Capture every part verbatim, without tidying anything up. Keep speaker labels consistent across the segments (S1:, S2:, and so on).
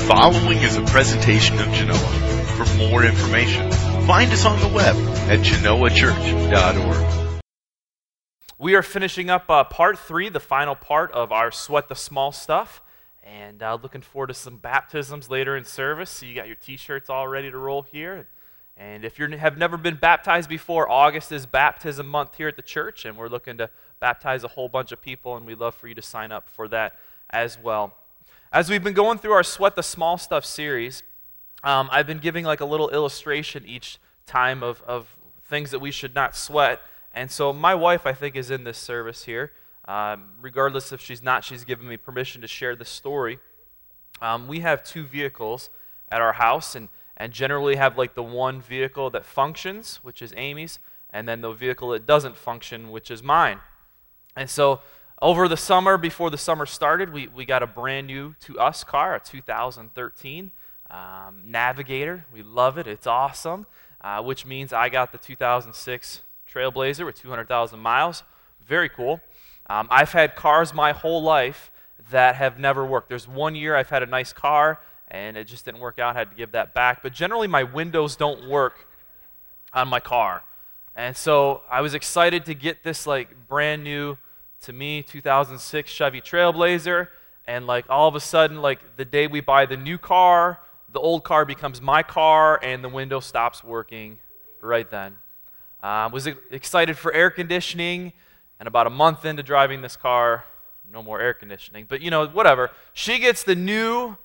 S1: following is a presentation of Genoa. For more information, find us on the web at genoa church dot org.
S2: We are finishing up uh, part three, the final part of our Sweat the Small Stuff, and uh, looking forward to some baptisms later in service. So you got your t-shirts all ready to roll here. And if you have never been baptized before, August is baptism month here at the church, and we're looking to baptize a whole bunch of people, and we'd love for you to sign up for that as well. As we've been going through our Sweat the Small Stuff series, um, I've been giving like a little illustration each time of, of things that we should not sweat. And so my wife, I think, is in this service here. Um, regardless if she's not, she's given me permission to share this story. Um, we have two vehicles at our house, and, and generally have like the one vehicle that functions, which is Amy's, and then the vehicle that doesn't function, which is mine. And so over the summer, before the summer started, we, we got a brand new to us car, a two thousand thirteen um, Navigator. We love it. It's awesome, uh, which means I got the two thousand six Trailblazer with two hundred thousand miles. Very cool. Um, I've had cars my whole life that have never worked. There's one year I've had a nice car, and it just didn't work out. I had to give that back. But generally, my windows don't work on my car. And so I was excited to get this like brand new, to me, two thousand six Chevy Trailblazer, and like all of a sudden, like the day we buy the new car, the old car becomes my car, and the window stops working right then. I uh, was excited for air conditioning, and about a month into driving this car, no more air conditioning. But you know, whatever. She gets the new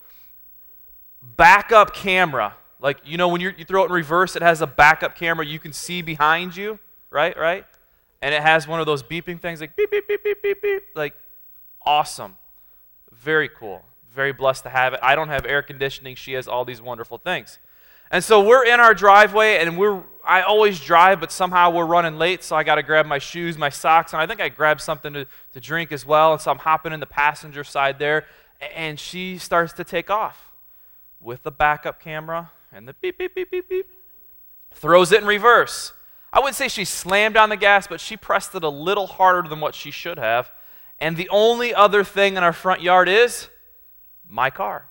S2: backup camera. Like, you know, when you're, you throw it in reverse, it has a backup camera you can see behind you, right, right? And it has one of those beeping things, like beep, beep, beep, beep, beep, beep. Like, awesome. Very cool. Very blessed to have it. I don't have air conditioning. She has all these wonderful things. And so we're in our driveway, and we're I always drive, but somehow we're running late, so I got to grab my shoes, my socks, and I think I grabbed something to, to drink as well, and so I'm hopping in the passenger side there, and she starts to take off with the backup camera and the beep, beep, beep, beep, beep, throws it in reverse. I wouldn't say she slammed on the gas, but she pressed it a little harder than what she should have, and the only other thing in our front yard is my car.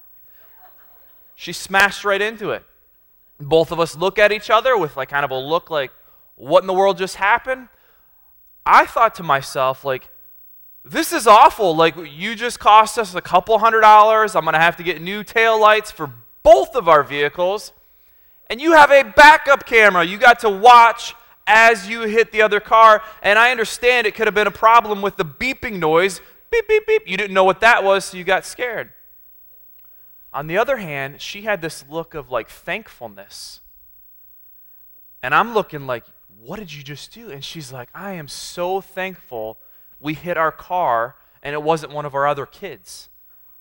S2: She smashed right into it. Both of us look at each other with like kind of a look like, what in the world just happened? I thought to myself, like, this is awful. Like, you just cost us a couple hundred dollars. I'm going to have to get new taillights for both of our vehicles. And you have a backup camera. You got to watch as you hit the other car. And I understand it could have been a problem with the beeping noise. Beep, beep, beep. You didn't know what that was, so you got scared. On the other hand, she had this look of like thankfulness. And I'm looking like, what did you just do? And she's like, I am so thankful we hit our car and it wasn't one of our other kids.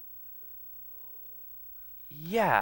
S2: Yeah.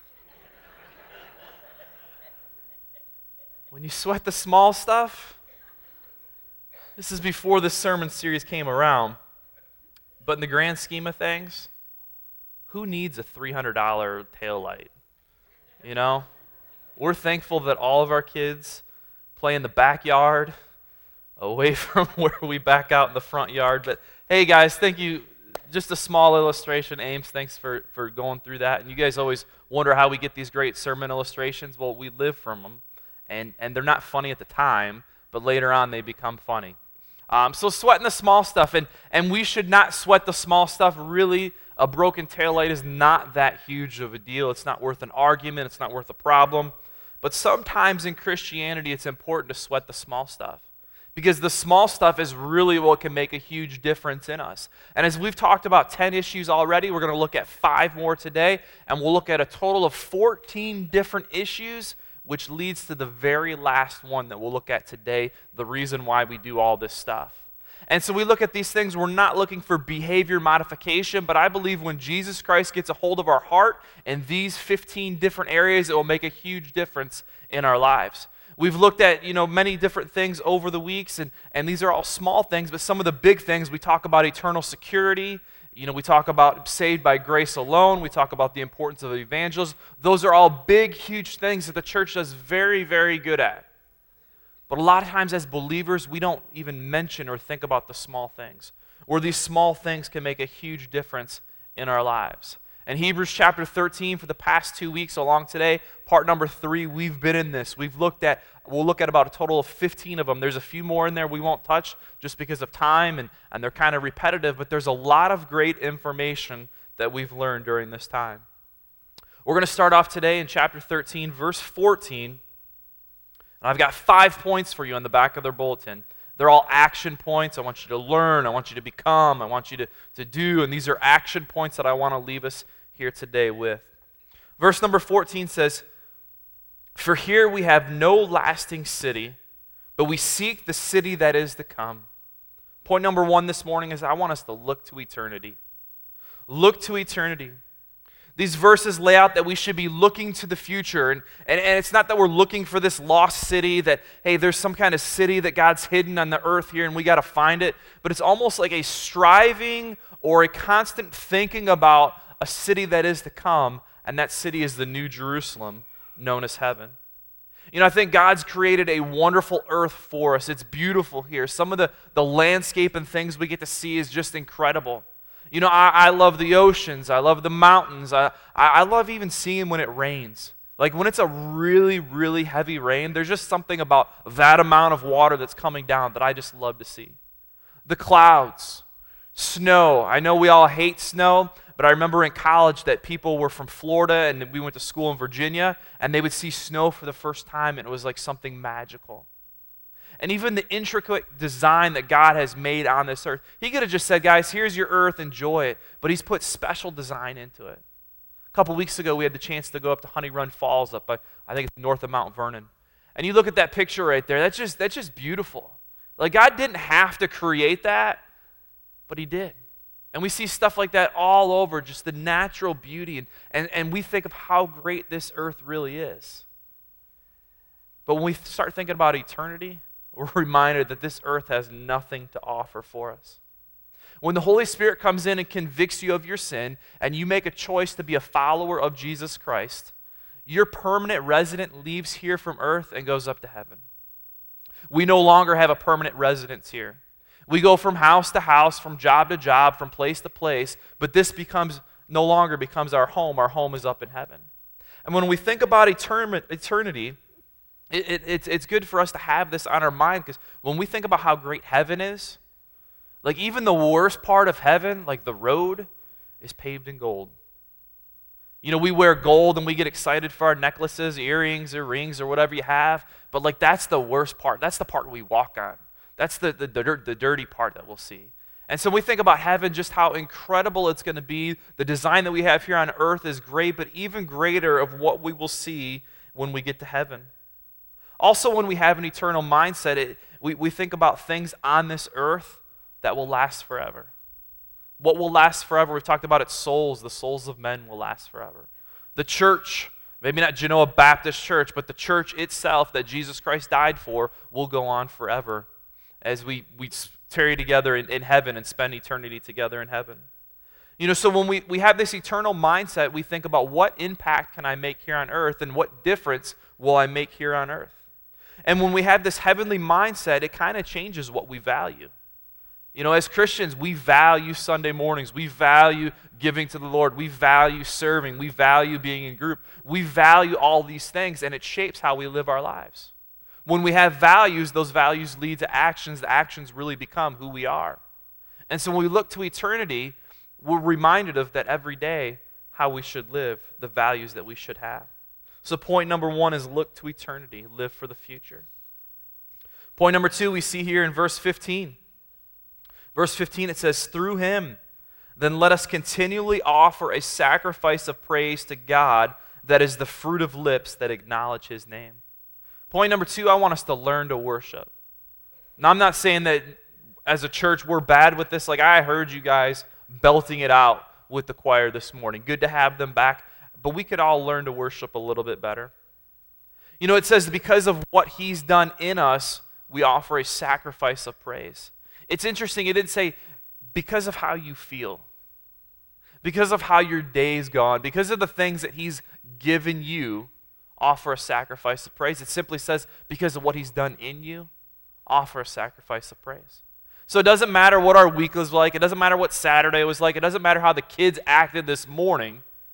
S2: When you sweat the small stuff, this is before this sermon series came around, but in the grand scheme of things, who needs a three hundred dollars taillight? You know? We're thankful that all of our kids play in the backyard, away from where we back out in the front yard. But hey guys, thank you. Just a small illustration. Ames, thanks for, for going through that. And you guys always wonder how we get these great sermon illustrations. Well, we live from them. And, and they're not funny at the time, but later on they become funny. Um, so sweating the small stuff, and, and we should not sweat the small stuff. Really, a broken taillight is not that huge of a deal. It's not worth an argument. It's not worth a problem. But sometimes in Christianity, it's important to sweat the small stuff, because the small stuff is really what can make a huge difference in us. And as we've talked about ten issues already, we're going to look at five more today, and we'll look at a total of fourteen different issues, which leads to the very last one that we'll look at today, the reason why we do all this stuff. And so we look at these things, we're not looking for behavior modification, but I believe when Jesus Christ gets a hold of our heart in these fifteen different areas, it will make a huge difference in our lives. We've looked at, you know, many different things over the weeks, and, and these are all small things, but some of the big things, we talk about eternal security. You know, we talk about saved by grace alone. We talk about the importance of evangelism. Those are all big, huge things that the church does very, very good at. But a lot of times as believers, we don't even mention or think about the small things, where these small things can make a huge difference in our lives. In Hebrews chapter thirteen, for the past two weeks along today, part number three, we've been in this. We've looked at, we'll look at about a total of fifteen of them. There's a few more in there we won't touch just because of time, and, and they're kind of repetitive, but there's a lot of great information that we've learned during this time. We're going to start off today in chapter thirteen, verse fourteen, and I've got five points for you on the back of their bulletin. They're all action points. I want you to learn. I want you to become. I want you to, to do, and these are action points that I want to leave us here today with. Verse number fourteen says, "For here we have no lasting city, but we seek the city that is to come." Point number one this morning is I want us to look to eternity. Look to eternity. These verses lay out that we should be looking to the future. And, and, and it's not that we're looking for this lost city, that, hey, there's some kind of city that God's hidden on the earth here and we got to find it. But it's almost like a striving or a constant thinking about a city that is to come, and that city is the New Jerusalem, known as heaven. You know, I think God's created a wonderful earth for us. It's beautiful here. Some of the, the landscape and things we get to see is just incredible. You know, I, I love the oceans. I love the mountains. I, I, I love even seeing when it rains. Like when it's a really, really heavy rain, there's just something about that amount of water that's coming down that I just love to see. The clouds, snow. I know we all hate snow, but I remember in college that people were from Florida and we went to school in Virginia, and they would see snow for the first time, and it was like something magical. And even the intricate design that God has made on this earth. He could have just said, guys, here's your earth, enjoy it. But he's put special design into it. A couple weeks ago, we had the chance to go up to Honey Run Falls up by, I think it's north of Mount Vernon. And you look at that picture right there, that's just, that's just beautiful. Like God didn't have to create that, but he did. And we see stuff like that all over, just the natural beauty. And, and, and we think of how great this earth really is. But when we start thinking about eternity, we're reminded that this earth has nothing to offer for us. When the Holy Spirit comes in and convicts you of your sin, and you make a choice to be a follower of Jesus Christ, your permanent resident leaves here from earth and goes up to heaven. We no longer have a permanent residence here. We go from house to house, from job to job, from place to place, but this becomes no longer becomes our home. Our home is up in heaven. And when we think about etern- eternity, it, it, it's, it's good for us to have this on our mind, because when we think about how great heaven is, like even the worst part of heaven, like the road, is paved in gold. You know, we wear gold and we get excited for our necklaces, earrings, or rings, or whatever you have, but like that's the worst part. That's the part we walk on. That's the, the, the, the dirty part that we'll see. And so we think about heaven, just how incredible it's going to be. The design that we have here on earth is great, but even greater of what we will see when we get to heaven. Also, when we have an eternal mindset, it, we, we think about things on this earth that will last forever. What will last forever? We've talked about it, souls. The souls of men will last forever. The church, maybe not Genoa Baptist Church, but the church itself that Jesus Christ died for will go on forever as we, we tarry together in, in heaven and spend eternity together in heaven. You know, so when we, we have this eternal mindset, we think about what impact can I make here on earth and what difference will I make here on earth. And when we have this heavenly mindset, it kind of changes what we value. You know, as Christians, we value Sunday mornings. We value giving to the Lord. We value serving. We value being in group. We value all these things, and it shapes how we live our lives. When we have values, those values lead to actions. The actions really become who we are. And so when we look to eternity, we're reminded of that every day, how we should live, the values that we should have. So point number one is look to eternity, live for the future. Point number two we see here in verse fifteen. Verse fifteen, it says, "Through him, then let us continually offer a sacrifice of praise to God that is the fruit of lips that acknowledge his name." Point number two, I want us to learn to worship. Now, I'm not saying that as a church we're bad with this. Like, I heard you guys belting it out with the choir this morning. Good to have them back, but we could all learn to worship a little bit better. You know, it says because of what he's done in us, we offer a sacrifice of praise. It's interesting, it didn't say because of how you feel, because of how your day's gone, because of the things that he's given you, offer a sacrifice of praise. It simply says because of what he's done in you, offer a sacrifice of praise. So it doesn't matter what our week was like, it doesn't matter what Saturday was like, it doesn't matter how the kids acted this morning.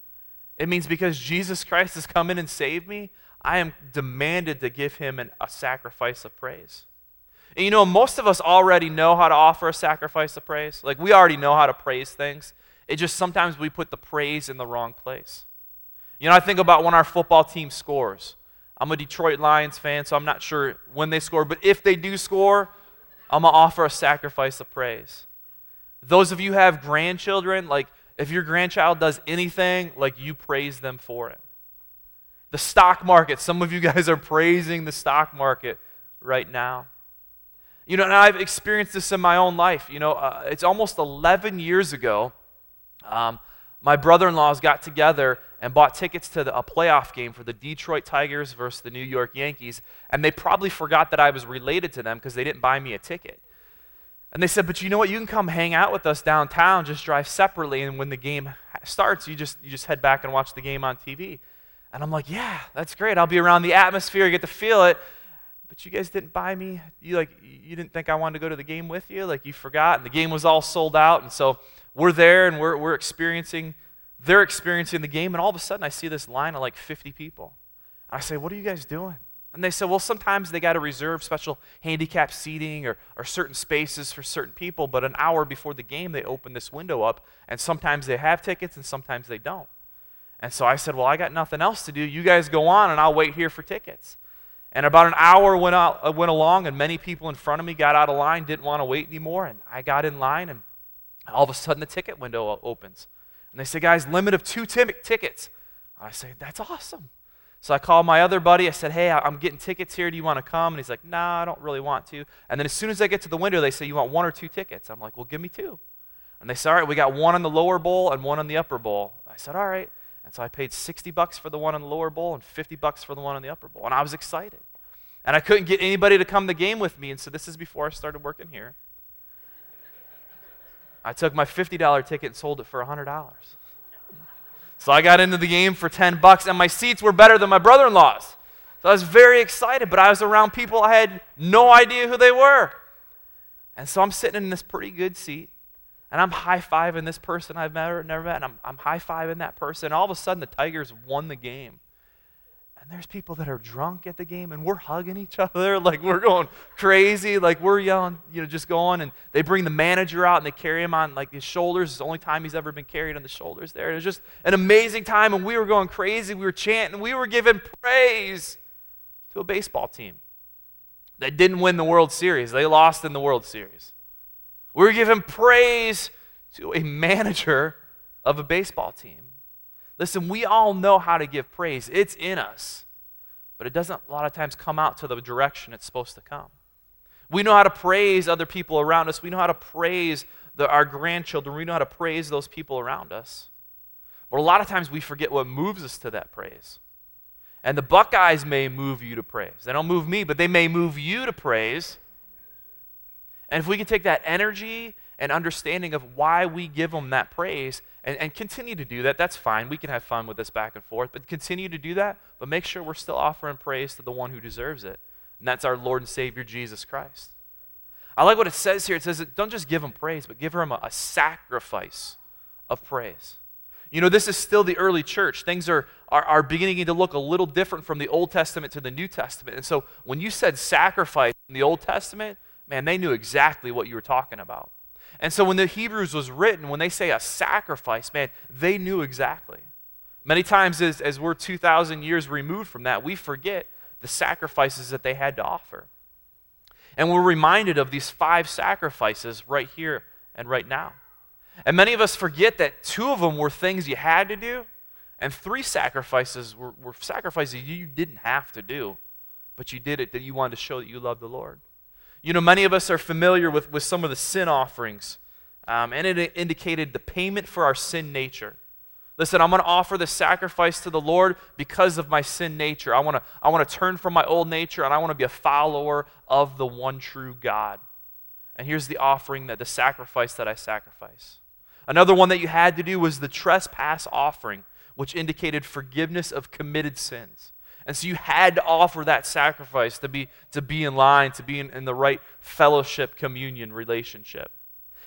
S2: It means because Jesus Christ has come in and saved me, I am demanded to give him an, a sacrifice of praise. And you know, most of us already know how to offer a sacrifice of praise. Like, we already know how to praise things. It just sometimes we put the praise in the wrong place. You know, I think about when our football team scores. I'm a Detroit Lions fan, so I'm not sure when they score, but if they do score, I'm going to offer a sacrifice of praise. Those of you who have grandchildren, like, if your grandchild does anything, like, you praise them for it. The stock market, some of you guys are praising the stock market right now. You know, and I've experienced this in my own life. You know, uh, it's almost eleven years ago. Um, my brother-in-laws got together and bought tickets to the, a playoff game for the Detroit Tigers versus the New York Yankees, and they probably forgot that I was related to them because they didn't buy me a ticket. And they said, but you know what, you can come hang out with us downtown, just drive separately, and when the game starts, you just, you just head back and watch the game on T V. And I'm like, yeah, that's great. I'll be around the atmosphere, get to feel it. But you guys didn't buy me, you like, you didn't think I wanted to go to the game with you? Like, you forgot, and the game was all sold out, and so we're there, and we're, we're experiencing, they're experiencing the game, and all of a sudden I see this line of like fifty people. I say, what are you guys doing? And they said, well, sometimes they got to reserve special handicap seating or, or certain spaces for certain people, but an hour before the game, they open this window up, and sometimes they have tickets, and sometimes they don't. And so I said, well, I got nothing else to do. You guys go on, and I'll wait here for tickets. And about an hour went, out, went along, and many people in front of me got out of line, didn't want to wait anymore, and I got in line, and all of a sudden the ticket window opens. And they say, guys, limit of two t- tickets. I say, that's awesome. So I called my other buddy. I said, hey, I'm getting tickets here. Do you want to come? And he's like, no, nah, I don't really want to. And then as soon as I get to the window, they say, you want one or two tickets? I'm like, well, give me two. And they said, all right, we got one in the lower bowl and one in the upper bowl. I said, all right. And so I paid sixty bucks for the one in the lower bowl and fifty bucks for the one in the upper bowl. And I was excited. And I couldn't get anybody to come to the game with me. And so this is before I started working here. I took my fifty dollar ticket and sold it for one hundred dollars. So I got into the game for ten bucks, and my seats were better than my brother-in-law's. So I was very excited, but I was around people I had no idea who they were. And so I'm sitting in this pretty good seat, and I'm high-fiving this person I've never, never met, and I'm, I'm high-fiving that person. And all of a sudden, the Tigers won the game. And there's people that are drunk at the game, and we're hugging each other, like we're going crazy, like we're yelling, you know, just going. And they bring the manager out, and they carry him on like his shoulders. It's the only time he's ever been carried on the shoulders there. It was just an amazing time, and we were going crazy. We were chanting. We were giving praise to a baseball team that didn't win the World Series. They lost in the World Series. We were giving praise to a manager of a baseball team. Listen, we all know how to give praise. It's in us. But it doesn't a lot of times come out to the direction it's supposed to come. We know how to praise other people around us. We know how to praise the, our grandchildren. We know how to praise those people around us. But a lot of times we forget what moves us to that praise. And the Buckeyes may move you to praise. They don't move me, but they may move you to praise. And if we can take that energy and understanding of why we give them that praise and, and continue to do that, that's fine. We can have fun with this back and forth, but continue to do that, but make sure we're still offering praise to the one who deserves it, and that's our Lord and Savior, Jesus Christ. I like what it says here. It says, that don't just give him praise, but give him a, a sacrifice of praise. You know, this is still the early church. Things are, are, are beginning to look a little different from the Old Testament to the New Testament. And so when you said sacrifice in the Old Testament, man, they knew exactly what you were talking about. And so when the Hebrews was written, when they say a sacrifice, man, they knew exactly. Many times as, as we're two thousand years removed from that, we forget the sacrifices that they had to offer. And we're reminded of these five sacrifices right here and right now. And many of us forget that two of them were things you had to do, and three sacrifices were, were sacrifices you didn't have to do, but you did it that you wanted to show that you love the Lord. You know, many of us are familiar with, with some of the sin offerings, um, and it indicated the payment for our sin nature. Listen, I'm going to offer this sacrifice to the Lord because of my sin nature. I want to I want to turn from my old nature, and I want to be a follower of the one true God. And here's the offering, that the sacrifice that I sacrifice. Another one that you had to do was the trespass offering, which indicated forgiveness of committed sins. And so you had to offer that sacrifice to be, to be in line, to be in, in the right fellowship, communion, relationship.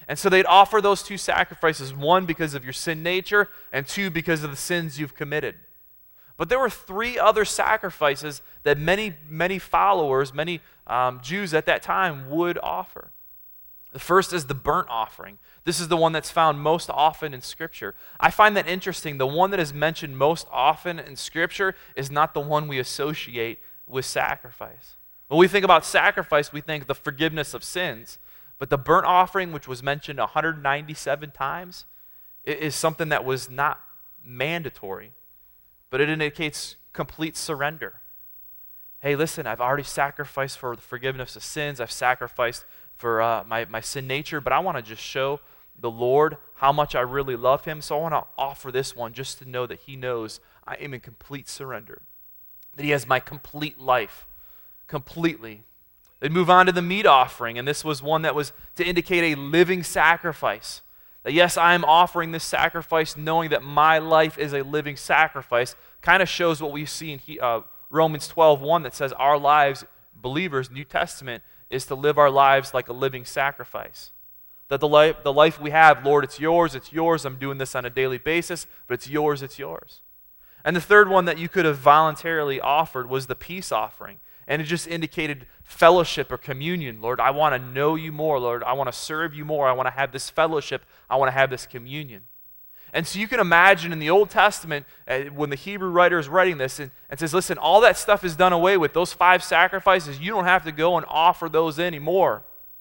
S2: And so they'd offer those two sacrifices, one because of your sin nature, and two because of the sins you've committed. But there were three other sacrifices that many, many followers, many um, Jews at that time would offer. The first is the burnt offering. This is the one that's found most often in Scripture. I find that interesting. The one that is mentioned most often in Scripture is not the one we associate with sacrifice. When we think about sacrifice, we think the forgiveness of sins. But the burnt offering, which was mentioned one hundred ninety-seven times, is something that was not mandatory, but it indicates complete surrender. Hey, listen, I've already sacrificed for the forgiveness of sins. I've sacrificed for uh, my, my sin nature, but I want to just show the Lord how much I really love him, so I want to offer this one just to know that he knows I am in complete surrender, that he has my complete life, completely. They'd move on to the meat offering, and this was one that was to indicate a living sacrifice. That yes, I am offering this sacrifice knowing that my life is a living sacrifice. Kind of shows what we see in he, uh, Romans twelve one that says our lives, believers, New Testament, is to live our lives like a living sacrifice. That the life, the life we have, Lord, it's yours, it's yours. I'm doing this on a daily basis, but it's yours, it's yours. And the third one that you could have voluntarily offered was the peace offering. And it just indicated fellowship or communion. Lord, I want to know you more. Lord, I want to serve you more. I want to have this fellowship. I want to have this communion. And so you can imagine in the Old Testament, uh, when the Hebrew writer is writing this, and, and says, listen, all that stuff is done away with. Those five sacrifices, you don't have to go and offer those anymore.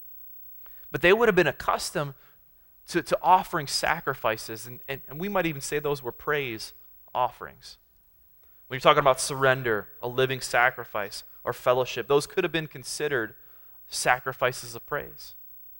S2: But they would have been accustomed to, to offering sacrifices. And, and, and we might even say those were praise offerings. When you're talking about surrender, a living sacrifice, or fellowship, those could have been considered sacrifices of praise.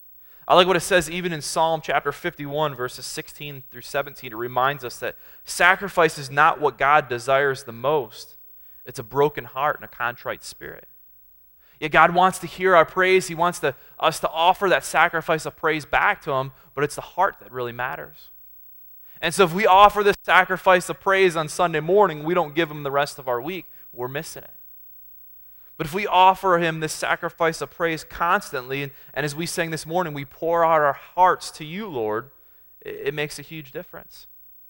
S2: I like what it says even in Psalm chapter fifty-one, verses sixteen through seventeen. It reminds us that sacrifice is not what God desires the most. It's a broken heart and a contrite spirit. Yet God wants to hear our praise. He wants to, us to offer that sacrifice of praise back to him, but it's the heart that really matters. And so if we offer this sacrifice of praise on Sunday morning, we don't give him the rest of our week, we're missing it. But if we offer him this sacrifice of praise constantly, and, and as we sang this morning, we pour out our hearts to you, Lord, it, it makes a huge difference.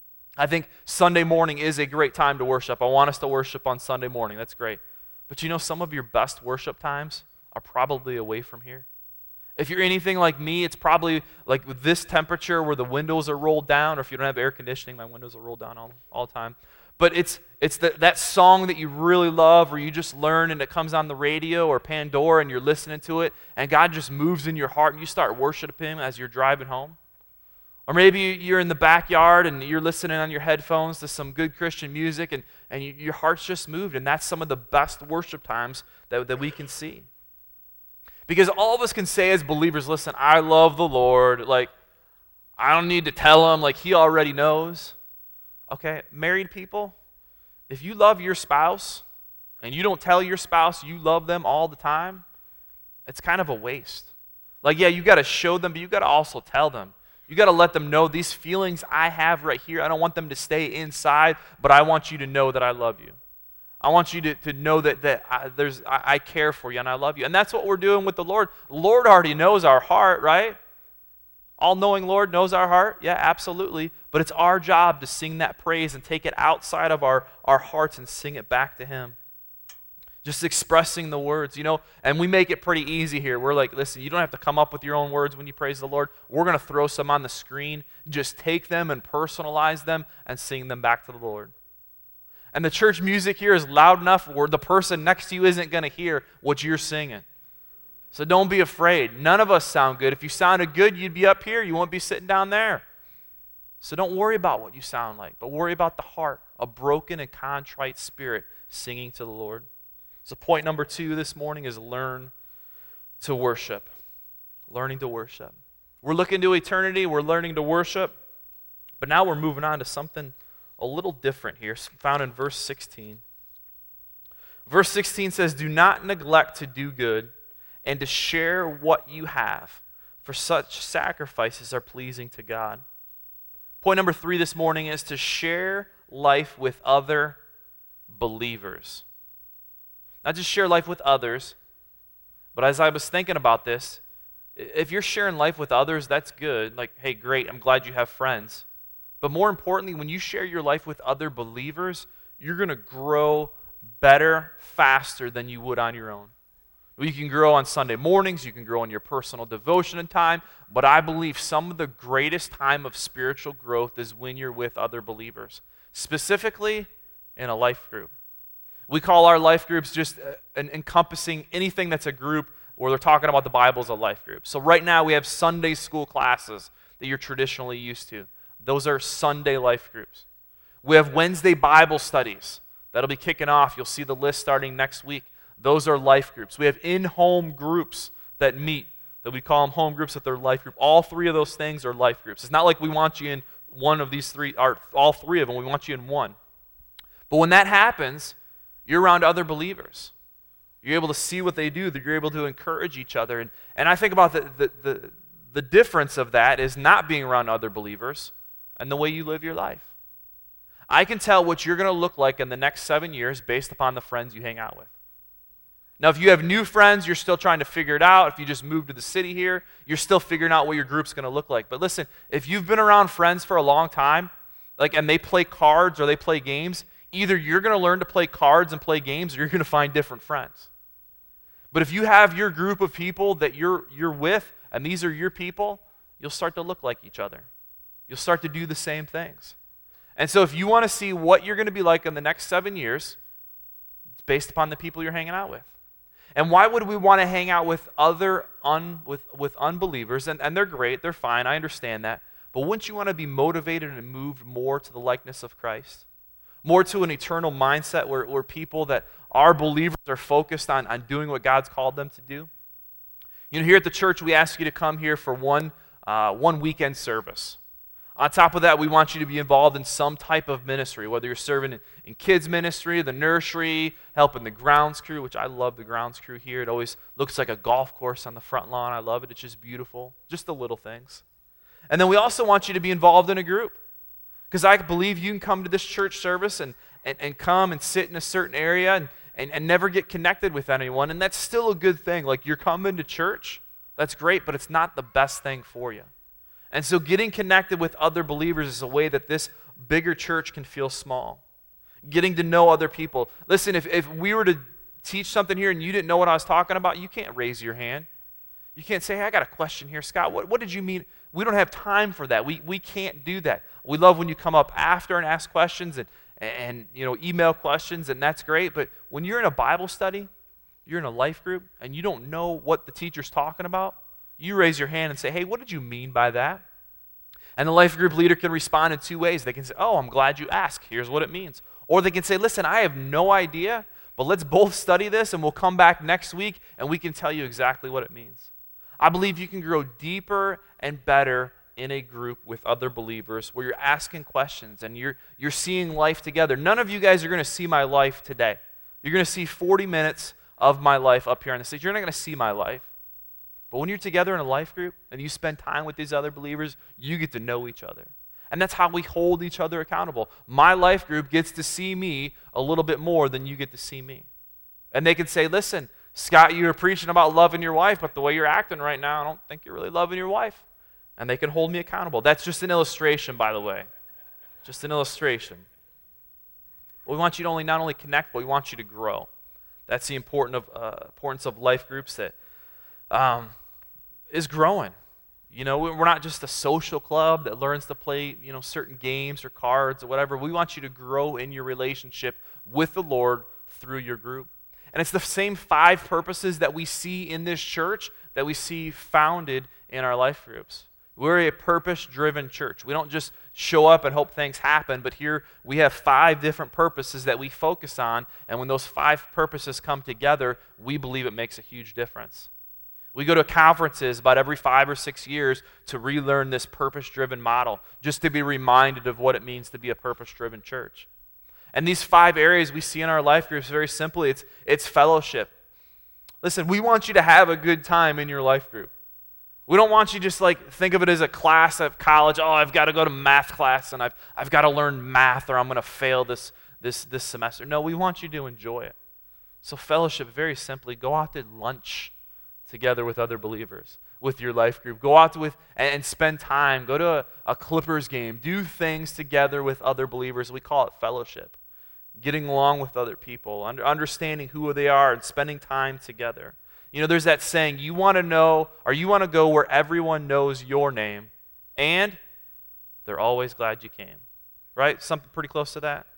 S2: I think Sunday morning is a great time to worship. I want us to worship on Sunday morning. That's great. But you know, some of your best worship times are probably away from here. If you're anything like me, it's probably like with this temperature where the windows are rolled down, or if you don't have air conditioning, my windows are rolled down all, all the time. But it's it's the, that song that you really love, or you just learn and it comes on the radio or Pandora and you're listening to it, and God just moves in your heart and you start worshiping him as you're driving home. Or maybe you're in the backyard and you're listening on your headphones to some good Christian music, and, and you, your heart's just moved, and that's some of the best worship times that, that we can see. Because all of us can say as believers, listen, I love the Lord. Like, I don't need to tell him, like he already knows. Okay, married people, if you love your spouse and you don't tell your spouse you love them all the time, it's kind of a waste. Like, yeah, you got to show them, but you got to also tell them. You got to let them know these feelings I have right here, I don't want them to stay inside, but I want you to know that I love you. I want you to, to know that, that I, there's, I, I care for you and I love you. And that's what we're doing with the Lord. The Lord already knows our heart, right? All-knowing Lord knows our heart? Yeah, absolutely. But it's our job to sing that praise and take it outside of our, our hearts and sing it back to him. Just expressing the words, you know, and we make it pretty easy here. We're like, listen, you don't have to come up with your own words when you praise the Lord. We're going to throw some on the screen. Just take them and personalize them and sing them back to the Lord. And the church music here is loud enough where the person next to you isn't going to hear what you're singing. So don't be afraid. None of us sound good. If you sounded good, you'd be up here. You won't be sitting down there. So don't worry about what you sound like, but worry about the heart, a broken and contrite spirit singing to the Lord. So point number two this morning is learn to worship. Learning to worship. We're looking to eternity. We're learning to worship. But now we're moving on to something a little different here, found in verse sixteen. Verse sixteen says, do not neglect to do good and to share what you have, for such sacrifices are pleasing to God. Point number three this morning is to share life with other believers. Not just share life with others, but as I was thinking about this, If you're sharing life with others, that's good. Like, hey, great, I'm glad you have friends. But more importantly, when you share your life with other believers, you're going to grow better, faster than you would on your own. You can grow on Sunday mornings, you can grow in your personal devotion and time, but I believe some of the greatest time of spiritual growth is when you're with other believers, specifically in a life group. We call our life groups just uh, an encompassing anything that's a group where they're talking about the Bible as a life group. So right now we have Sunday school classes that you're traditionally used to. Those are Sunday life groups. We have Wednesday Bible studies. That'll be kicking off. You'll see the list starting next week. Those are life groups. We have in-home groups that meet, that we call them home groups, that they're life group. All three of those things are life groups. It's not like we want you in one of these three, or all three of them. We want you in one. But when that happens, you're around other believers. You're able to see what they do, that you're able to encourage each other. And, and I think about the, the, the, the difference of that is not being around other believers and the way you live your life. I can tell what you're going to look like in the next seven years based upon the friends you hang out with. Now, if you have new friends, you're still trying to figure it out. If you just moved to the city here, you're still figuring out what your group's going to look like. But listen, if you've been around friends for a long time, like, and they play cards or they play games, either you're going to learn to play cards and play games or you're going to find different friends. But if you have your group of people that you're, you're with, and these are your people, you'll start to look like each other. You'll start to do the same things. And so if you want to see what you're going to be like in the next seven years, it's based upon the people you're hanging out with. And why would we want to hang out with other un, with, with unbelievers? And, and they're great, they're fine, I understand that. But wouldn't you want to be motivated and moved more to the likeness of Christ? More to an eternal mindset where, where people that are believers are focused on, on doing what God's called them to do? You know, here at the church, we ask you to come here for one, uh, one weekend service. On top of that, we want you to be involved in some type of ministry, whether you're serving in, in kids ministry, the nursery, helping the grounds crew, which I love the grounds crew here. It always looks like a golf course on the front lawn. I love it. It's just beautiful. Just the little things. And then we also want you to be involved in a group. Because I believe you can come to this church service and, and, and come and sit in a certain area and, and, and never get connected with anyone, and that's still a good thing. Like, you're coming to church, that's great, but it's not the best thing for you. And so getting connected with other believers is a way that this bigger church can feel small. Getting to know other people. Listen, if, if we were to teach something here and you didn't know what I was talking about, you can't raise your hand. You can't say, hey, I got a question here, Scott. What, what did you mean? We don't have time for that. We, we can't do that. We love when you come up after and ask questions and, and you know, email questions, and that's great. But when you're in a Bible study, you're in a life group, and you don't know what the teacher's talking about, you raise your hand and say, hey, what did you mean by that? And the life group leader can respond in two ways. They can say, oh, I'm glad you asked. Here's what it means. Or they can say, listen, I have no idea, but let's both study this, and we'll come back next week, and we can tell you exactly what it means. I believe you can grow deeper and better in a group with other believers where you're asking questions and you're, you're seeing life together. None of you guys are going to see my life today. You're going to see forty minutes of my life up here on the stage. You're not going to see my life. But when you're together in a life group and you spend time with these other believers, you get to know each other. And that's how we hold each other accountable. My life group gets to see me a little bit more than you get to see me. And they can say, listen, Scott, you were preaching about loving your wife, but the way you're acting right now, I don't think you're really loving your wife. And they can hold me accountable. That's just an illustration, by the way. Just an illustration. But we want you to only not only connect, but we want you to grow. That's the important of, uh, importance of life groups that um, is growing. You know, we're not just a social club that learns to play, you know, certain games or cards or whatever. We want you to grow in your relationship with the Lord through your group. And it's the same five purposes that we see in this church that we see founded in our life groups. We're a purpose-driven church. We don't just show up and hope things happen, but here we have five different purposes that we focus on, and when those five purposes come together, we believe it makes a huge difference. We go to conferences about every five or six years to relearn this purpose-driven model, just to be reminded of what it means to be a purpose-driven church. And these five areas we see in our life groups, very simply, it's, it's fellowship. Listen, we want you to have a good time in your life group. We don't want you just like think of it as a class at college. Oh, I've got to go to math class and I've, I've got to learn math or I'm going to fail this, this, this semester. No, we want you to enjoy it. So fellowship, very simply, go out to lunch together with other believers. with your life group. Go out with and, and spend time. Go to a, a Clippers game. Do things together with other believers. We call it fellowship. Getting along with other people, under, understanding who they are, and spending time together. You know, there's that saying, you want to know, or you want to go where everyone knows your name, and they're always glad you came. Right? Something pretty close to that?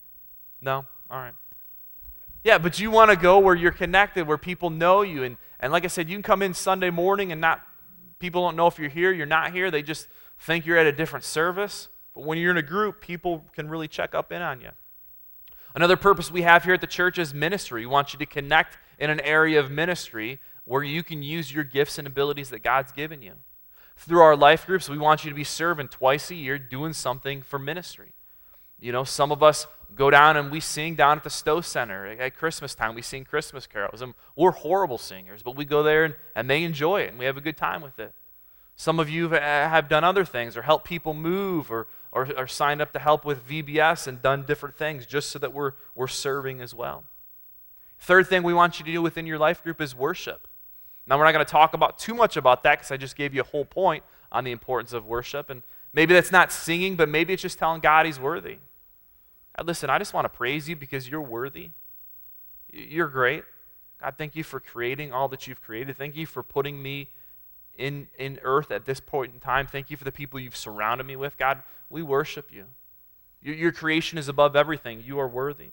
S2: No? All right. Yeah, but you want to go where you're connected, where people know you. And, and like I said, you can come in Sunday morning and not, people don't know if you're here, you're not here. They just think you're at a different service. But when you're in a group, people can really check up in on you. Another purpose we have here at the church is ministry. We want you to connect in an area of ministry where you can use your gifts and abilities that God's given you. Through our life groups, we want you to be serving twice a year doing something for ministry. You know, some of us go down and we sing down at the Stowe Center. At Christmas time, we sing Christmas carols. And we're horrible singers, but we go there and, and they enjoy it, and we have a good time with it. Some of you have done other things, or helped people move, or, or, or signed up to help with V B S and done different things just so that we're, we're serving as well. Third thing we want you to do within your life group is worship. Now, we're not going to talk about too much about that because I just gave you a whole point on the importance of worship. And maybe that's not singing, but maybe it's just telling God He's worthy. And listen, I just want to praise you because you're worthy. You're great. God, thank you for creating all that you've created. Thank you for putting me in, in earth at this point in time. Thank you for the people you've surrounded me with. God, we worship you. Your, your creation is above everything. You are worthy.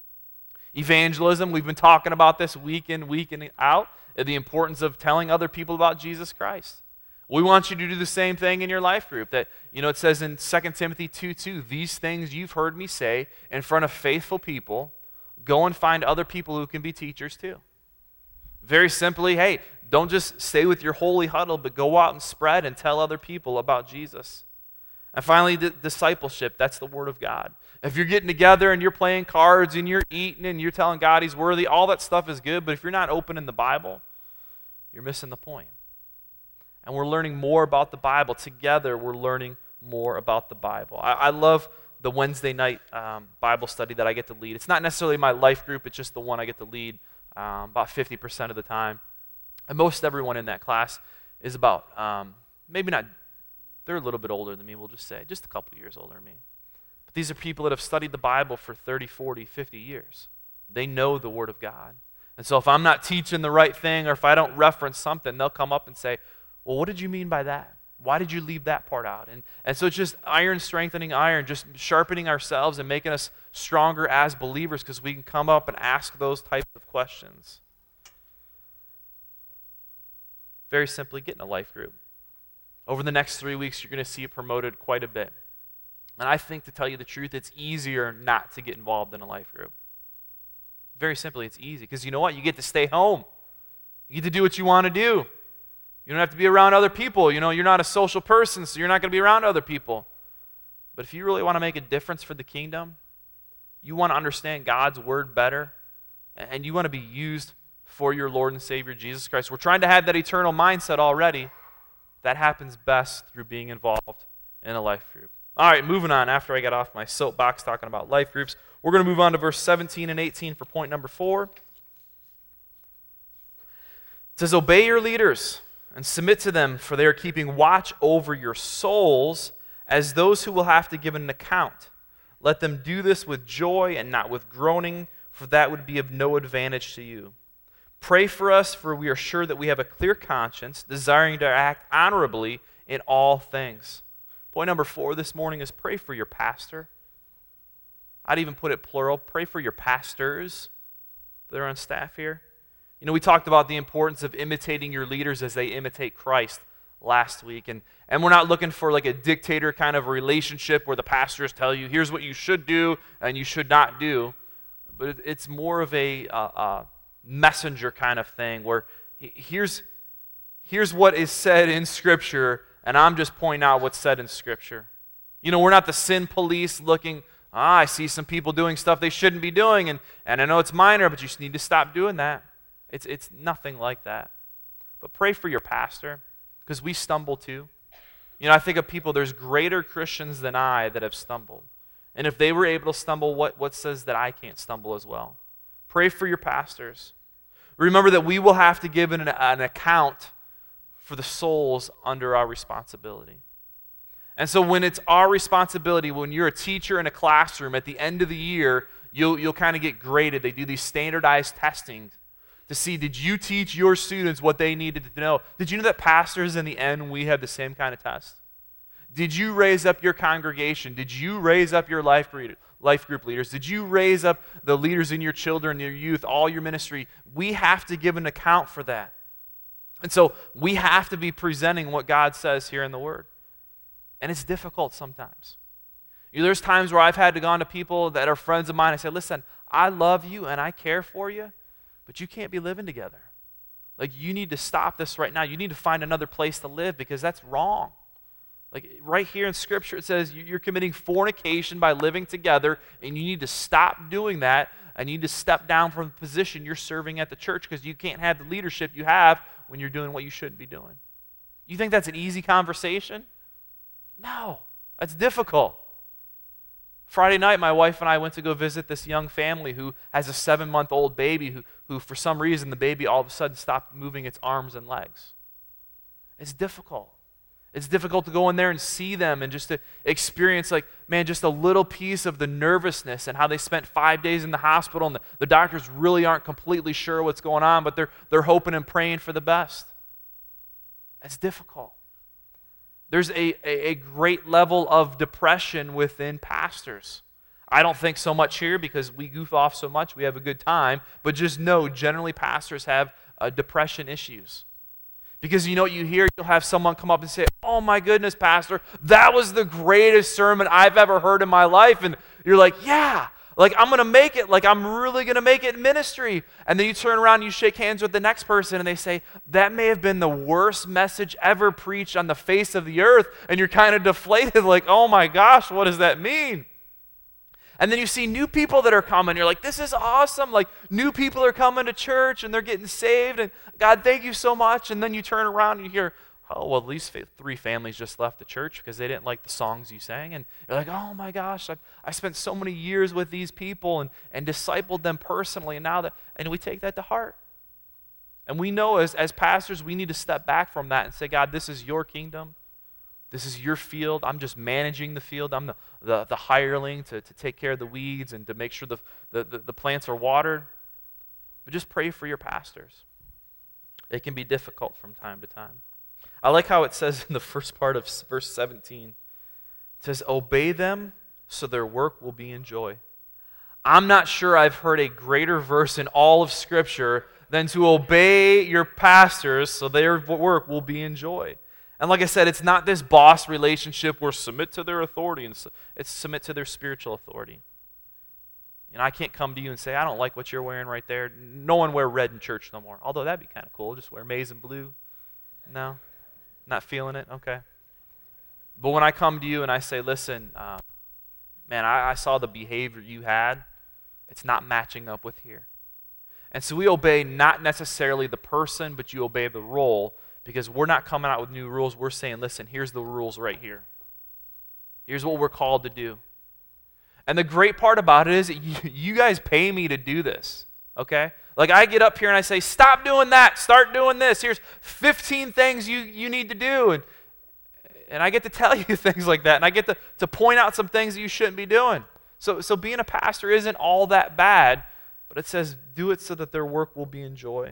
S2: Evangelism, we've been talking about this week in, week in, out, the importance of telling other people about Jesus Christ. We want you to do the same thing in your life group. That, you know, it says in Second Timothy two two, these things you've heard me say in front of faithful people, go and find other people who can be teachers too. Very simply, hey, don't just stay with your holy huddle, but go out and spread and tell other people about Jesus. And finally, d- discipleship, that's the Word of God. If you're getting together and you're playing cards and you're eating and you're telling God He's worthy, all that stuff is good, but if you're not opening the Bible, you're missing the point. And we're learning more about the Bible. Together, we're learning more about the Bible. I, I love the Wednesday night um, Bible study that I get to lead. It's not necessarily my life group, it's just the one I get to lead um, about fifty percent of the time. And most everyone in that class is about, um, maybe not, they're a little bit older than me, we'll just say, just a couple years older than me. But these are people that have studied the Bible for thirty, forty, fifty years. They know the Word of God. And so if I'm not teaching the right thing, or if I don't reference something, they'll come up and say, well, what did you mean by that? Why did you leave that part out? And, and so it's just iron strengthening iron, just sharpening ourselves and making us stronger as believers because we can come up and ask those types of questions. Very simply, get in a life group. Over the next three weeks, you're going to see it promoted quite a bit. And I think, to tell you the truth, it's easier not to get involved in a life group. Very simply, it's easy. Because you know what? You get to stay home. You get to do what you want to do. You don't have to be around other people. You know, you're not a social person, so you're not going to be around other people. But if you really want to make a difference for the kingdom, you want to understand God's Word better, and you want to be used for your Lord and Savior, Jesus Christ. We're trying to have that eternal mindset already. That happens best through being involved in a life group. All right, moving on. After I got off my soapbox talking about life groups, we're going to move on to verse seventeen and eighteen for point number four. It says, obey your leaders and submit to them, for they are keeping watch over your souls as those who will have to give an account. Let them do this with joy and not with groaning, for that would be of no advantage to you. Pray for us, for we are sure that we have a clear conscience, desiring to act honorably in all things. Point number four this morning is pray for your pastor. I'd even put it plural. Pray for your pastors that are on staff here. You know, we talked about the importance of imitating your leaders as they imitate Christ last week. And, and we're not looking for like a dictator kind of relationship where the pastors tell you, here's what you should do and you should not do. But it, it's more of a, uh, uh, messenger kind of thing where here's, here's what is said in Scripture, and I'm just pointing out what's said in Scripture. You know, we're not the sin police looking, ah, I see some people doing stuff they shouldn't be doing, and, and I know it's minor, but you just need to stop doing that. It's, it's nothing like that. But pray for your pastor, because we stumble too. You know, I think of people, there's greater Christians than I that have stumbled. And if they were able to stumble, what, what says that I can't stumble as well? Pray for your pastors. Remember that we will have to give an, an account for the souls under our responsibility. And so when it's our responsibility, when you're a teacher in a classroom, at the end of the year, you'll, you'll kind of get graded. They do these standardized testing to see, did you teach your students what they needed to know? Did you know that pastors, in the end, we have the same kind of test? Did you raise up your congregation? Did you raise up your life group, life group leaders? Did you raise up the leaders in your children, your youth, all your ministry? We have to give an account for that. And so we have to be presenting what God says here in the Word. And it's difficult sometimes. You know, there's times where I've had to go on to people that are friends of mine. I say, listen, I love you and I care for you, but you can't be living together. Like, you need to stop this right now. You need to find another place to live because that's wrong. Like, right here in Scripture, it says you're committing fornication by living together, and you need to stop doing that, and you need to step down from the position you're serving at the church because you can't have the leadership you have when you're doing what you shouldn't be doing. You think that's an easy conversation? No, that's difficult. Friday night, my wife and I went to go visit this young family who has a seven-month-old baby who, who, for some reason, the baby all of a sudden stopped moving its arms and legs. It's difficult. It's difficult to go in there and see them and just to experience, like, man, just a little piece of the nervousness and how they spent five days in the hospital and the, the doctors really aren't completely sure what's going on, but they're, they're hoping and praying for the best. It's difficult. There's a, a, a great level of depression within pastors. I don't think so much here because we goof off so much, we have a good time, but just know generally pastors have uh, depression issues. Because you know what you hear? You'll have someone come up and say, oh my goodness, Pastor, that was the greatest sermon I've ever heard in my life. And you're like, yeah, like I'm going to make it, like I'm really going to make it in ministry. And then you turn around and you shake hands with the next person and they say, that may have been the worst message ever preached on the face of the earth. And you're kind of deflated, like, oh my gosh, what does that mean? And then you see new people that are coming. You're like, this is awesome. Like, new people are coming to church and they're getting saved. And God, thank you so much. And then you turn around and you hear, oh, well, at least three families just left the church because they didn't like the songs you sang. And you're like, oh my gosh, I, I spent so many years with these people and, and discipled them personally. And now that, and we take that to heart. And we know as, as pastors, we need to step back from that and say, God, this is your kingdom. This is your field. I'm just managing the field. I'm the, the, the hireling to, to take care of the weeds and to make sure the, the, the, the plants are watered. But just pray for your pastors. It can be difficult from time to time. I like how it says in the first part of verse seventeen. It says, obey them so their work will be in joy. I'm not sure I've heard a greater verse in all of Scripture than to obey your pastors so their work will be in joy. And like I said, it's not this boss relationship where submit to their authority, and it's submit to their spiritual authority. And I can't come to you and say, I don't like what you're wearing right there. No one wear red in church no more. Although that'd be kind of cool. Just wear maize and blue. No? Not feeling it? Okay. But when I come to you and I say, listen, uh, man, I, I saw the behavior you had. It's not matching up with here. And so we obey not necessarily the person, but you obey the role. Because we're not coming out with new rules. We're saying, listen, here's the rules right here. Here's what we're called to do. And the great part about it is that you, you guys pay me to do this, okay? Like I get up here and I say, stop doing that, start doing this. Here's fifteen things you, you need to do. And, and I get to tell you things like that. And I get to, to point out some things that you shouldn't be doing. So, so being a pastor isn't all that bad, but it says do it so that their work will be in joy.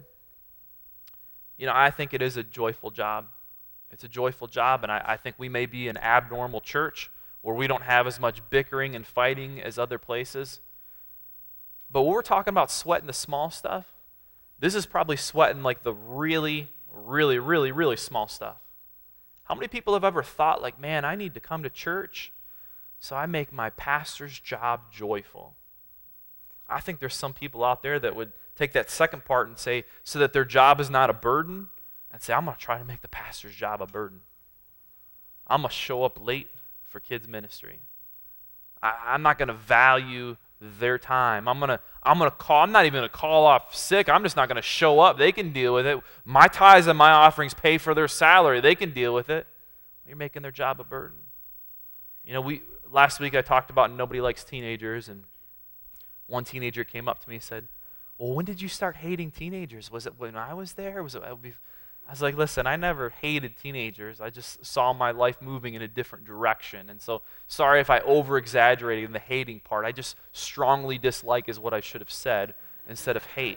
S2: You know, I think it is a joyful job. It's a joyful job, and I, I think we may be an abnormal church where we don't have as much bickering and fighting as other places. But when we're talking about sweating the small stuff, this is probably sweating like the really, really, really, really small stuff. How many people have ever thought like, man, I need to come to church so I make my pastor's job joyful? I think there's some people out there that would take that second part and say, so that their job is not a burden, and say, I'm going to try to make the pastor's job a burden. I'm going to show up late for kids' ministry. I, I'm not going to value their time. I'm going to I'm going to call, I'm not even going to call off sick. I'm just not going to show up. They can deal with it. My tithes and my offerings pay for their salary. They can deal with it. You're making their job a burden. You know, we last week I talked about nobody likes teenagers, and one teenager came up to me and said, well, when did you start hating teenagers? Was it when I was there? Was it, I was like, listen, I never hated teenagers. I just saw my life moving in a different direction. And so, sorry if I over-exaggerated in the hating part. I just strongly dislike is what I should have said instead of hate.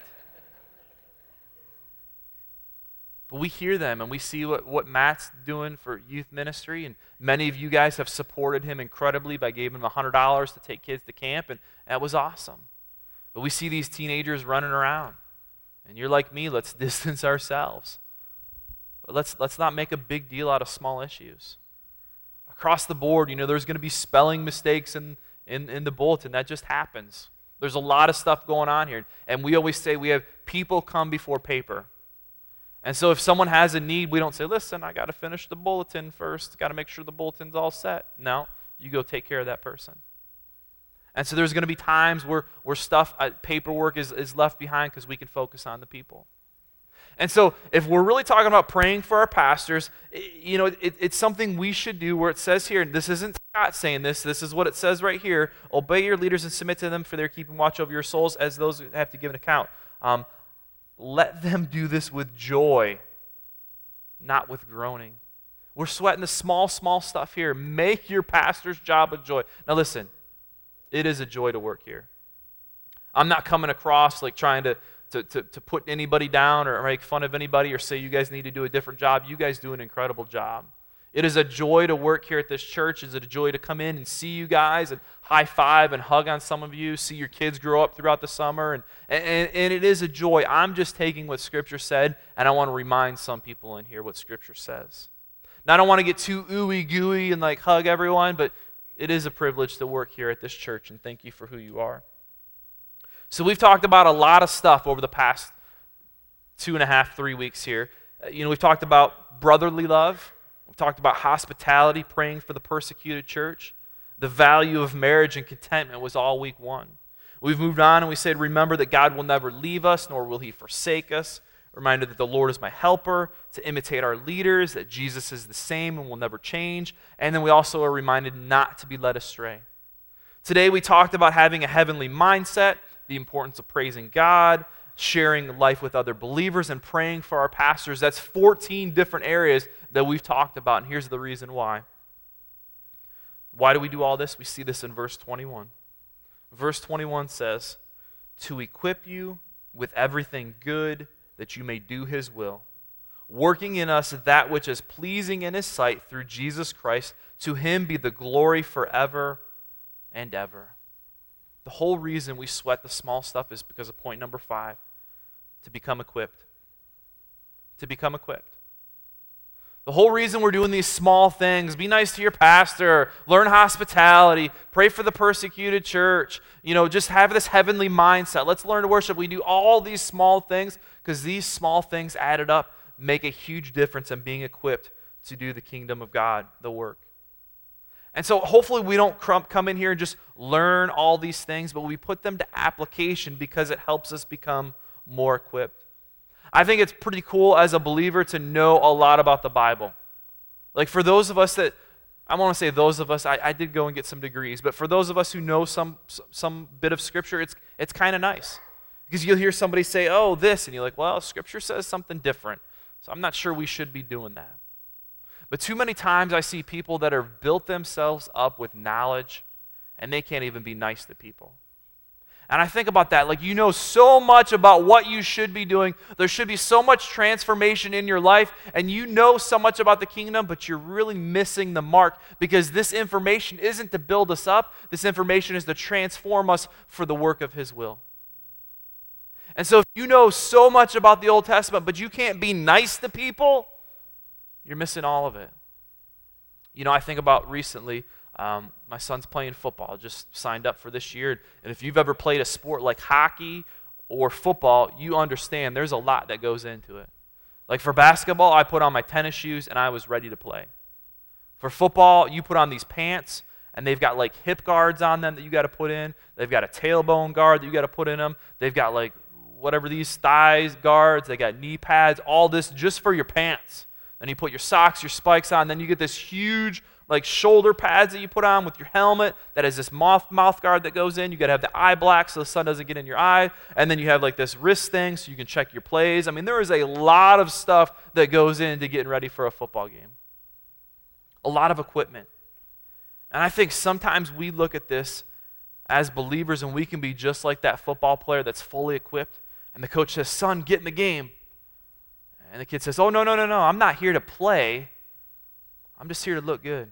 S2: But we hear them and we see what, what Matt's doing for youth ministry, and many of you guys have supported him incredibly by giving him one hundred dollars to take kids to camp, and that was awesome. But we see these teenagers running around, and you're like me, let's distance ourselves. But let's, let's not make a big deal out of small issues. Across the board, you know, there's going to be spelling mistakes in, in, in the bulletin. That just happens. There's a lot of stuff going on here, and we always say we have people come before paper. And so if someone has a need, we don't say, listen, I got to finish the bulletin first. Got to make sure the bulletin's all set. No, you go take care of that person. And so there's going to be times where, where stuff, uh, paperwork is, is left behind because we can focus on the people. And so if we're really talking about praying for our pastors, you know, it, it's something we should do where it says here, and this isn't Scott saying this, this is what it says right here, obey your leaders and submit to them for their keeping watch over your souls as those who have to give an account. Um, Let them do this with joy, not with groaning. We're sweating the small, small stuff here. Make your pastor's job a joy. Now listen, it is a joy to work here. I'm not coming across like trying to, to, to, to put anybody down or make fun of anybody or say you guys need to do a different job. You guys do an incredible job. It is a joy to work here at this church. It is a joy to come in and see you guys and high five and hug on some of you, see your kids grow up throughout the summer. And, and, and it is a joy. I'm just taking what Scripture said, and I want to remind some people in here what Scripture says. Now, I don't want to get too ooey gooey and like hug everyone, but it is a privilege to work here at this church, and thank you for who you are. So we've talked about a lot of stuff over the past two and a half, three weeks here. Uh, you know, we've talked about brotherly love. We've talked about hospitality, praying for the persecuted church. The value of marriage and contentment was all week one. We've moved on and we said, remember that God will never leave us, nor will he forsake us. Reminded that the Lord is my helper, to imitate our leaders, that Jesus is the same and will never change. And then we also are reminded not to be led astray. Today we talked about having a heavenly mindset, the importance of praising God, sharing life with other believers, and praying for our pastors. That's fourteen different areas that we've talked about, and here's the reason why. Why do we do all this? We see this in verse twenty-one. Verse twenty-one says, to equip you with everything good that you may do his will, working in us that which is pleasing in his sight through Jesus Christ. To him be the glory forever and ever. The whole reason we sweat the small stuff is because of point number five, to become equipped. To become equipped. The whole reason we're doing these small things, be nice to your pastor, learn hospitality, pray for the persecuted church, you know, just have this heavenly mindset. Let's learn to worship. We do all these small things because these small things added up make a huge difference in being equipped to do the kingdom of God, the work. And so hopefully we don't come in here and just learn all these things, but we put them to application because it helps us become more equipped. I think it's pretty cool as a believer to know a lot about the Bible. Like for those of us that, I want to say those of us, I, I did go and get some degrees, but for those of us who know some some bit of Scripture, it's it's kind of nice. Because you'll hear somebody say, oh, this, and you're like, well, Scripture says something different, so I'm not sure we should be doing that. But too many times I see people that have built themselves up with knowledge, and they can't even be nice to people. And I think about that, like you know so much about what you should be doing. There should be so much transformation in your life, and you know so much about the kingdom, but you're really missing the mark because this information isn't to build us up. This information is to transform us for the work of his will. And so if you know so much about the Old Testament, but you can't be nice to people, you're missing all of it. You know, I think about recently, Um, my son's playing football, just signed up for this year. And if you've ever played a sport like hockey or football, you understand there's a lot that goes into it. Like for basketball, I put on my tennis shoes and I was ready to play. For football, you put on these pants and they've got like hip guards on them that you got to put in. They've got a tailbone guard that you got to put in them. They've got like whatever these thighs guards. They got knee pads, all this just for your pants. Then you put your socks, your spikes on, then you get this huge like shoulder pads that you put on with your helmet that has this mouth, mouth guard that goes in. You got to have the eye black so the sun doesn't get in your eye. And then you have like this wrist thing so you can check your plays. I mean, there is a lot of stuff that goes into getting ready for a football game. A lot of equipment. And I think sometimes we look at this as believers and we can be just like that football player that's fully equipped. And the coach says, son, get in the game. And the kid says, oh, no, no, no, no, I'm not here to play. I'm just here to look good.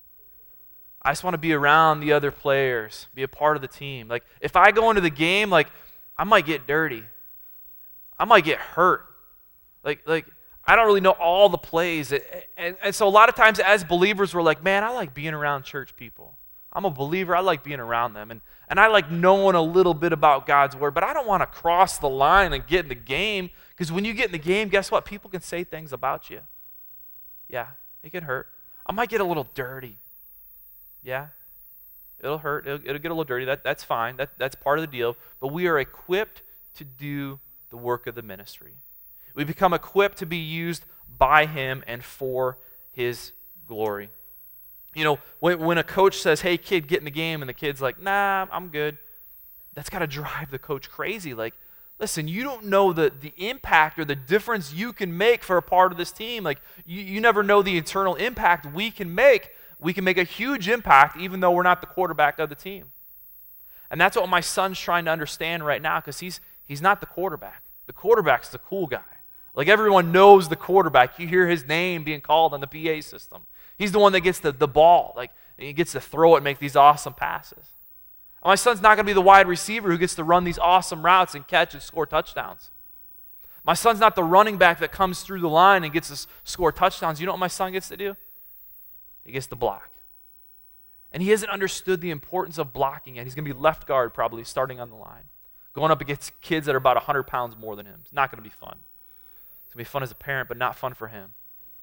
S2: I just want to be around the other players, be a part of the team. Like, if I go into the game, like, I might get dirty. I might get hurt. Like, like I don't really know all the plays. And, and, and so a lot of times as believers, we're like, man, I like being around church people. I'm a believer. I like being around them. And, and I like knowing a little bit about God's word, but I don't want to cross the line and get in the game, because when you get in the game, guess what? People can say things about you. Yeah, it can hurt. I might get a little dirty. Yeah, it'll hurt. It'll, it'll get a little dirty. That, that's fine. That, that's part of the deal. But we are equipped to do the work of the ministry. We become equipped to be used by him and for his glory. You know, when, when a coach says, hey, kid, get in the game, and the kid's like, nah, I'm good, that's got to drive the coach crazy. Like, listen, you don't know the, the impact or the difference you can make for a part of this team. Like, you, you never know the internal impact we can make. We can make a huge impact even though we're not the quarterback of the team. And that's what my son's trying to understand right now, because he's, he's not the quarterback. The quarterback's the cool guy. Like, everyone knows the quarterback. You hear his name being called on the P A system. He's the one that gets the, the ball. Like, he gets to throw it and make these awesome passes. And my son's not going to be the wide receiver who gets to run these awesome routes and catch and score touchdowns. My son's not the running back that comes through the line and gets to score touchdowns. You know what my son gets to do? He gets to block. And he hasn't understood the importance of blocking yet. He's going to be left guard probably starting on the line, going up against kids that are about one hundred pounds more than him. It's not going to be fun. It's going to be fun as a parent, but not fun for him.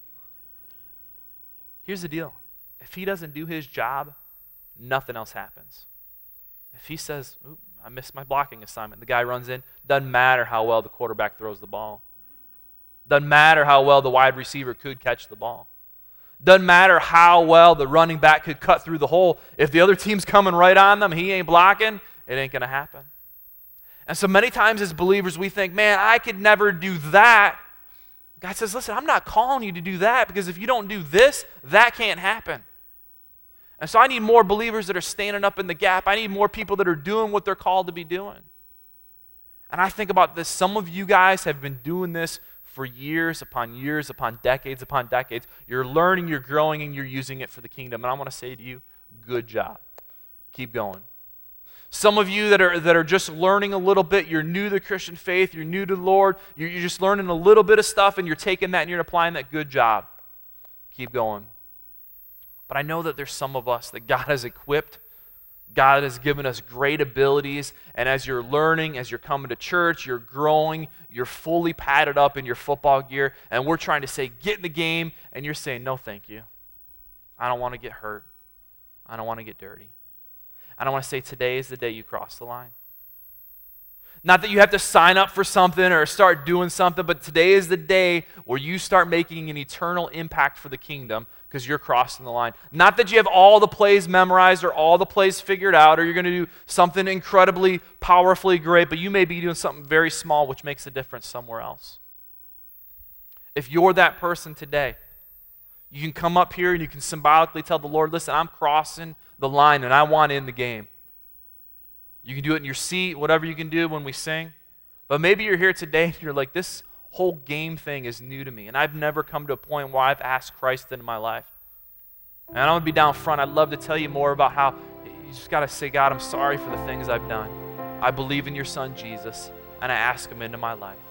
S2: Here's the deal. If he doesn't do his job, nothing else happens. If he says, oop, I missed my blocking assignment, the guy runs in, doesn't matter how well the quarterback throws the ball. Doesn't matter how well the wide receiver could catch the ball. Doesn't matter how well the running back could cut through the hole. If the other team's coming right on them, he ain't blocking, it ain't going to happen. And so many times as believers, we think, man, I could never do that. God says, listen, I'm not calling you to do that, because if you don't do this, that can't happen. And so I need more believers that are standing up in the gap. I need more people that are doing what they're called to be doing. And I think about this. Some of you guys have been doing this for years upon years upon decades upon decades. You're learning, you're growing, and you're using it for the kingdom. And I want to say to you, good job. Keep going. Some of you that are that are just learning a little bit, you're new to the Christian faith, you're new to the Lord, you're, you're just learning a little bit of stuff, and you're taking that and you're applying that. Good job. Keep going. But I know that there's some of us that God has equipped. God has given us great abilities, and as you're learning, as you're coming to church, you're growing, you're fully padded up in your football gear, and we're trying to say, get in the game, and you're saying, no, thank you. I don't want to get hurt. I don't want to get dirty. And I want to say today is the day you cross the line. Not that you have to sign up for something or start doing something, but today is the day where you start making an eternal impact for the kingdom, because you're crossing the line. Not that you have all the plays memorized or all the plays figured out, or you're going to do something incredibly, powerfully great, but you may be doing something very small which makes a difference somewhere else. If you're that person today, you can come up here and you can symbolically tell the Lord, listen, I'm crossing the line and I want in the game. You can do it in your seat, whatever you can do when we sing. But maybe you're here today and you're like, this whole game thing is new to me, and I've never come to a point where I've asked Christ into my life. And I'm going to be down front. I'd love to tell you more about how you just got to say, God, I'm sorry for the things I've done. I believe in your son, Jesus, and I ask him into my life.